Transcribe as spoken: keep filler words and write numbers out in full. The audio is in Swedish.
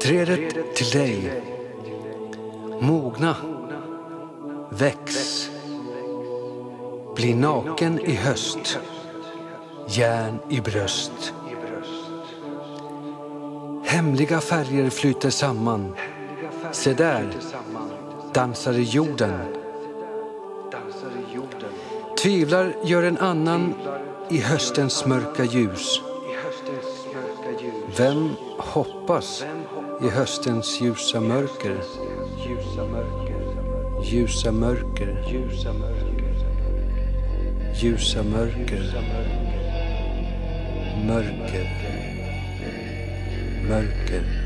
Trädet till dig, mogna, väx, bli naken i höst, järn i bröst. Hemliga färger flyter samman, se där, dansar i jorden. Tvivlar gör en annan i höstens mörka ljus. Vem hoppas i höstens ljusa mörker? Ljusa mörker. Ljusa mörker. Mörker. Mörker.